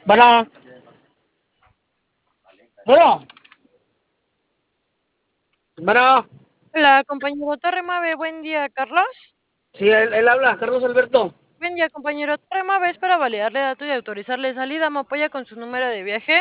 Bueno, bueno, bueno. Hola, compañero Torre Mave, buen día, Carlos. Sí, él habla, Carlos Alberto. Buen día, compañero Torre Mave, es para validarle datos y autorizarle salida. ¿Me apoya con su número de viaje?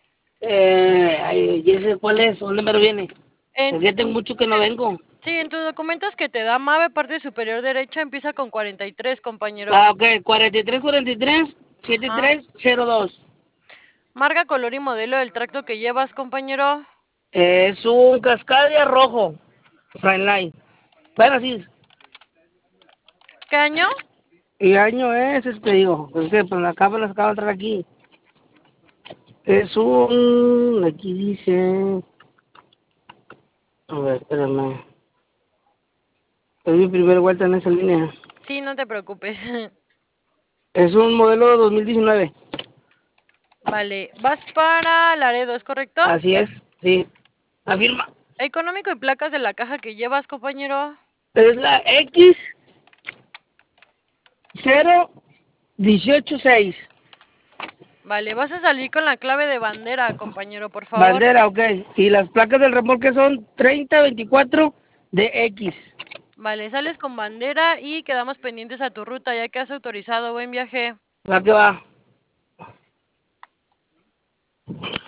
¿Y ese cuál es? ¿Dónde me viene? En Es que tengo mucho que no vengo. Sí, en tus documentos que te da Mave, parte superior derecha, empieza con 43, compañero. Ah, ok, 4343 Ajá. 7302. Marca, color y modelo del tracto que llevas, compañero. Es un Cascadia rojo, Friendline. Bueno, sí. ¿Qué año? ¿Y año es digo? Es que pues, acabo de entrar aquí. Es un, aquí dice, a ver, espérame. Es mi primera vuelta en esa línea. Sí, no te preocupes. Es un modelo 2019. Vale, vas para Laredo, ¿es correcto? Así es, sí. Afirma. Económico y placas de la caja que llevas, compañero. Es la X 0186. Vale, vas a salir con la clave de bandera, compañero, por favor. Bandera, ok. Y las placas del remolque son 3024 de X. Vale, sales con bandera y quedamos pendientes a tu ruta, ya que has autorizado. Buen viaje. Va que va.